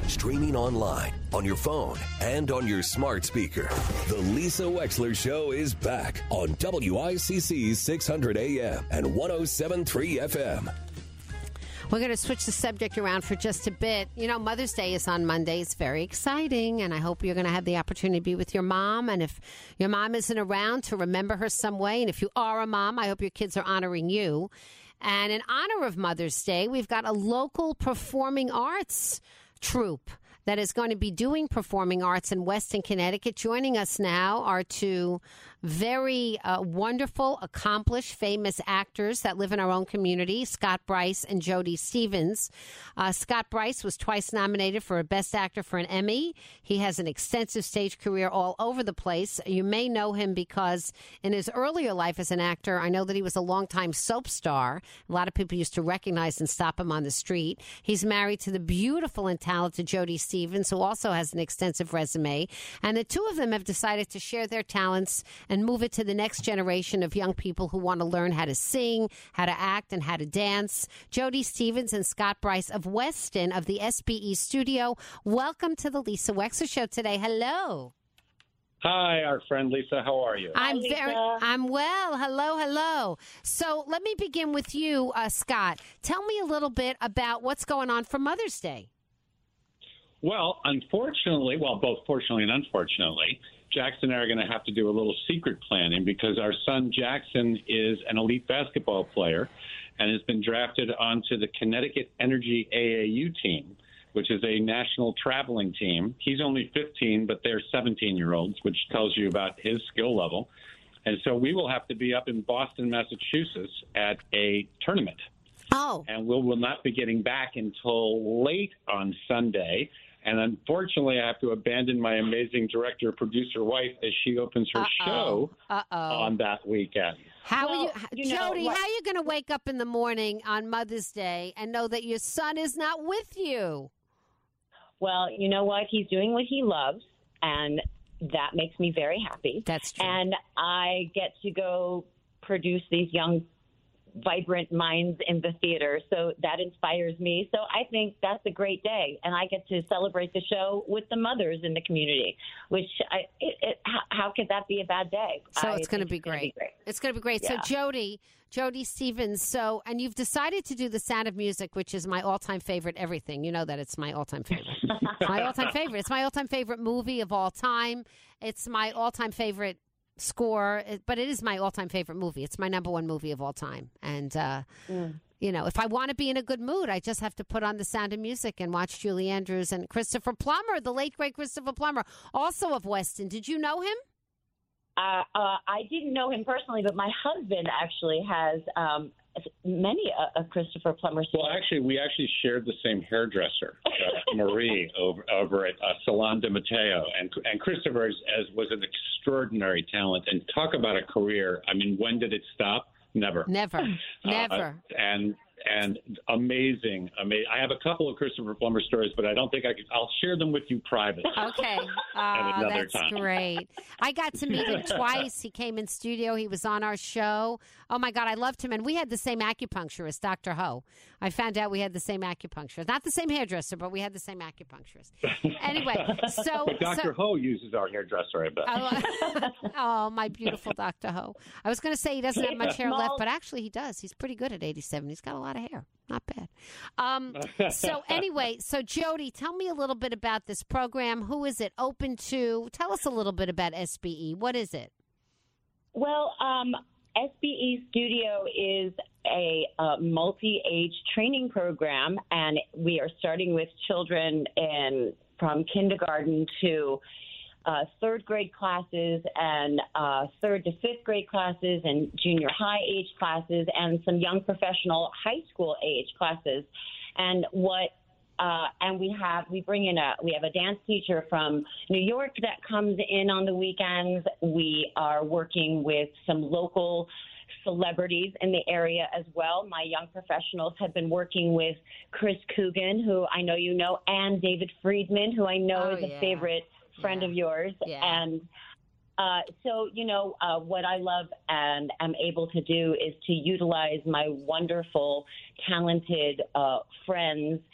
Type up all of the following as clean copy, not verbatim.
Streaming online, on your phone, and on your smart speaker. The Lisa Wexler Show is back on WICC 600 AM and 107.3 FM. We're going to switch the subject around for just a bit. You know, Mother's Day is on Monday. It's very exciting, and I hope you're going to have the opportunity to be with your mom. And if your mom isn't around, to remember her some way. And if you are a mom, I hope your kids are honoring you. And in honor of Mother's Day, we've got a local performing arts troupe that is going to be doing performing arts in Weston, Connecticut. Joining us now are two very wonderful, accomplished, famous actors that live in our own community, Scott Bryce and Jody Stevens. Scott Bryce was twice nominated for a Best Actor for an Emmy. He has an extensive stage career all over the place. You may know him because in his earlier life as an actor, I know that he was a longtime soap star. A lot of people used to recognize and stop him on the street. He's married to the beautiful and talented Jody Stevens, who also has an extensive resume. And the two of them have decided to share their talents and move it to the next generation of young people who want to learn how to sing, how to act, and how to dance. Jody Stevens and Scott Bryce of Weston of the SBE Studio. Welcome to the Lisa Wexler Show today. Hello. Hi, our friend Lisa. How are you? I'm well. Hello. So let me begin with you, Scott. Tell me a little bit about what's going on for Mother's Day. Well, both fortunately and unfortunately, Jackson and I are going to have to do a little secret planning because our son Jackson is an elite basketball player and has been drafted onto the Connecticut Energy AAU team, which is a national traveling team. He's only 15, but they're 17-year-olds, which tells you about his skill level. And so we will have to be up in Boston, Massachusetts at a tournament. Oh. And we will not be getting back until late on Sunday. And unfortunately, I have to abandon my amazing director-producer wife as she opens her show on that weekend. Jody, how are you going to wake up in the morning on Mother's Day and know that your son is not with you? Well, you know what? He's doing what he loves, and that makes me very happy. That's true. And I get to go produce these young vibrant minds in the theater. So that inspires me. So I think that's a great day. And I get to celebrate the show with the mothers in the community, which how could that be a bad day? So it's going to be great. It's going to be great. Yeah. So Jody Stevens, and you've decided to do The Sound of Music, which is my all-time favorite everything. You know that it's my all-time favorite. My all-time favorite. It's my all-time favorite movie of all time. It's my all-time favorite score, but it is my all-time favorite movie. It's my number one movie of all time. And, you know, if I want to be in a good mood, I just have to put on The Sound of Music and watch Julie Andrews and Christopher Plummer, the late, great Christopher Plummer, also of Weston. Did you know him? I didn't know him personally, but my husband actually has many of Christopher Plummer's. Well, we actually shared the same hairdresser, Marie, over at Salon de Mateo, and Christopher was an extraordinary talent. And talk about a career. I mean, when did it stop? Never. And amazing. I have a couple of Christopher Plummer stories, but I don't think I'll share them with you privately. Okay. That's time. Great. I got to meet him twice. He came in studio. He was on our show. Oh, my God, I loved him. And we had the same acupuncturist, Dr. Ho. I found out we had the same acupuncturist. Not the same hairdresser, but we had the same acupuncturist. Anyway, so... But Dr. Ho uses our hairdresser, I bet. Oh, my beautiful Dr. Ho. I was going to say he doesn't have much hair left, but actually he does. He's pretty good at 87. He's got a lot of hair. Not bad. So anyway, Jody, tell me a little bit about this program. Who is it open to? Tell us a little bit about SBE. What is it? Well, SBE Studio is a multi-age training program, and we are starting with children from kindergarten to third grade classes and third to fifth grade classes and junior high age classes and some young professional high school age classes. And we have a dance teacher from New York that comes in on the weekends. We are working with some local celebrities in the area as well. My young professionals have been working with Chris Coogan, who I know you know, and David Friedman, who I know is a favorite friend of yours. Yeah. And so, what I love and am able to do is to utilize my wonderful, talented friends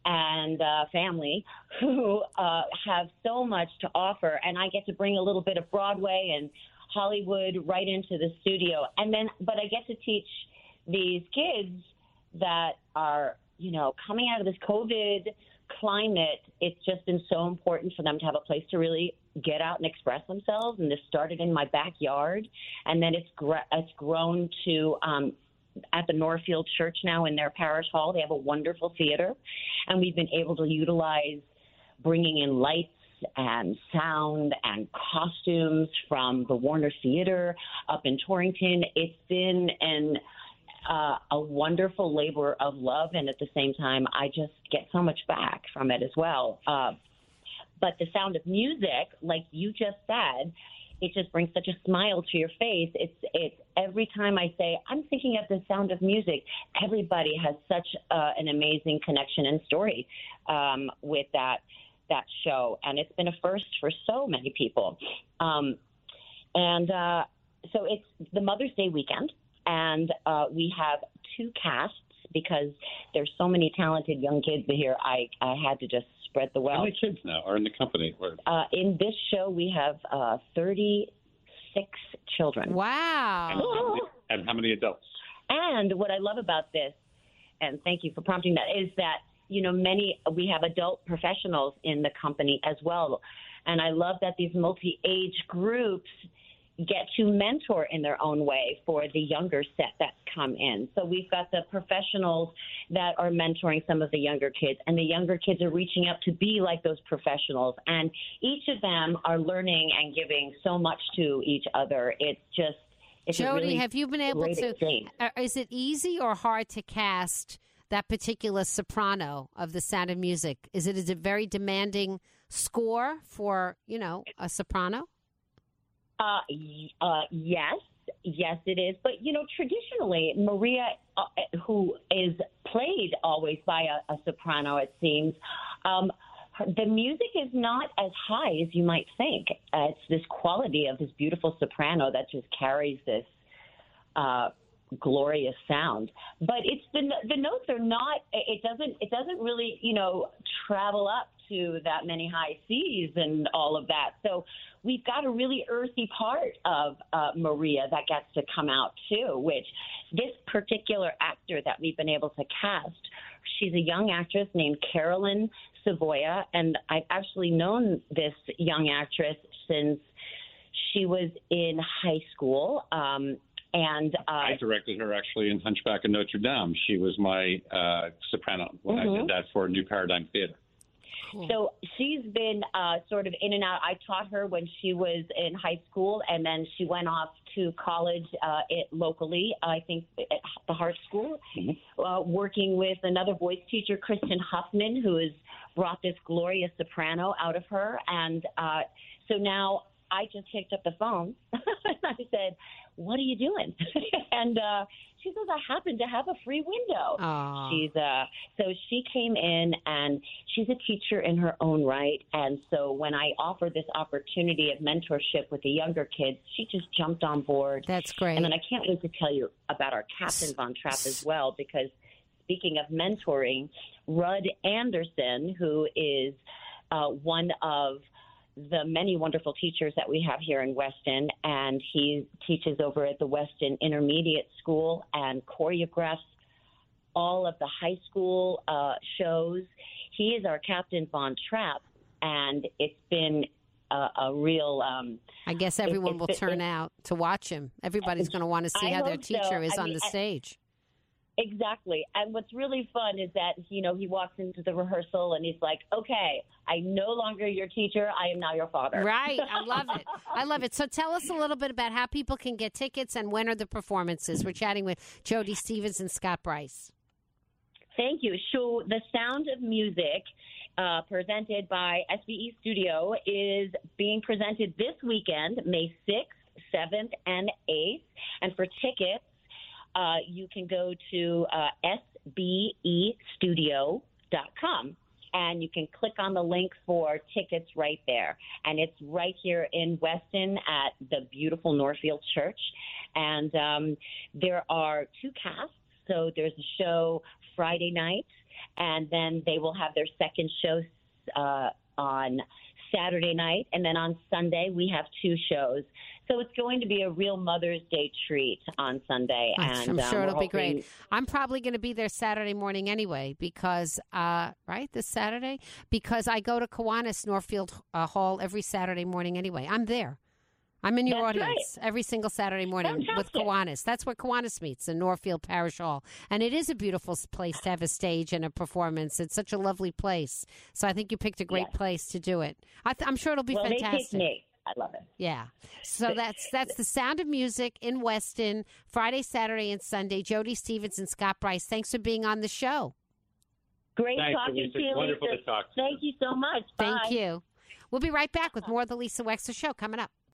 and family who have so much to offer, and I get to bring a little bit of Broadway and Hollywood right into the studio, but I get to teach these kids that are, coming out of this COVID climate. It's just been so important for them to have a place to really get out and express themselves. And this started in my backyard, and then it's grown to at the Northfield Church now in their parish hall. They have a wonderful theater, and we've been able to utilize bringing in lights and sound and costumes from the Warner Theater up in Torrington. It's been a wonderful labor of love, and at the same time, I just get so much back from it as well. But the Sound of Music, like you just said, it just brings such a smile to your face. It's every time I say, I'm thinking of the Sound of Music, everybody has such an amazing connection and story with that show. And it's been a first for so many people. So it's the Mother's Day weekend, and we have two casts because there's so many talented young kids here. I had to just spread the wealth. How many kids now are in the company? In this show, we have 36 children. Wow. And how many adults? And what I love about this, and thank you for prompting that, is that, we have adult professionals in the company as well. And I love that these multi-age groups get to mentor in their own way for the younger set that's come in. So we've got the professionals that are mentoring some of the younger kids, and the younger kids are reaching out to be like those professionals. And each of them are learning and giving so much to each other. It's Jody, really have you been able to, exchange. Is it easy or hard to cast that particular soprano of The Sound of Music? Is it a very demanding score for, a soprano? Yes, it is. But, traditionally, Maria, who is played always by a soprano, it seems, the music is not as high as you might think. It's this quality of this beautiful soprano that just carries this glorious sound. But it's the notes are not. It doesn't really travel up to that many high C's and all of that. So we've got a really earthy part of Maria that gets to come out too, which this particular actor that we've been able to cast, she's a young actress named Carolyn Savoya, and I've actually known this young actress since she was in high school. I directed her actually in Hunchback of Notre Dame. She was my soprano when I did that for New Paradigm Theater. Cool. So she's been sort of in and out. I taught her when she was in high school, and then she went off to college locally, I think at the Hart School, working with another voice teacher, Kristen Huffman, who has brought this glorious soprano out of her. And so now I just picked up the phone and I said, "What are you doing?" And she says, "I happen to have a free window." So she came in, and she's a teacher in her own right. And so when I offered this opportunity of mentorship with the younger kids, she just jumped on board. That's great. And then I can't wait to tell you about our Captain Von Trapp as well, because speaking of mentoring, Rudd Anderson, who is one of the many wonderful teachers that we have here in Weston, and he teaches over at the Weston Intermediate School and choreographs all of the high school shows. He is our Captain Von Trapp, and it's been a real... I guess everyone will turn out to watch him. Everybody's going to want to see how their teacher is on the stage. Exactly. And what's really fun is that, he walks into the rehearsal and he's like, "Okay, I'm no longer your teacher. I am now your father." Right. I love it. I love it. So tell us a little bit about how people can get tickets and when are the performances. We're chatting with Jody Stevens and Scott Bryce. Thank you. So the Sound of Music, presented by SBE Studio, is being presented this weekend, May 6th, 7th, and 8th. And for tickets, you can go to sbestudio.com, and you can click on the link for tickets right there. And it's right here in Weston at the beautiful Northfield Church. And there are two casts. So there's a show Friday night, and then they will have their second show on Saturday night, and then on Sunday we have 2 shows. So it's going to be a real Mother's Day treat on Sunday. I'm sure it'll be great. I'm probably going to be there Saturday morning anyway because, this Saturday? Because I go to Kiwanis Northfield Hall every Saturday morning anyway. I'm there. I'm in your audience every single Saturday morning with Kiwanis. That's where Kiwanis meets, in Northfield Parish Hall. And it is a beautiful place to have a stage and a performance. It's such a lovely place. So I think you picked a great place to do it. I'm sure it'll be fantastic. They picked me. I love it. Yeah. So that's The Sound of Music in Weston, Friday, Saturday, and Sunday. Jody Stevens and Scott Bryce, thanks for being on the show. Great talking to you, Wonderful Lisa. to talk to. Thank you so much. Bye. Thank you. We'll be right back with more of the Lisa Wexler Show coming up.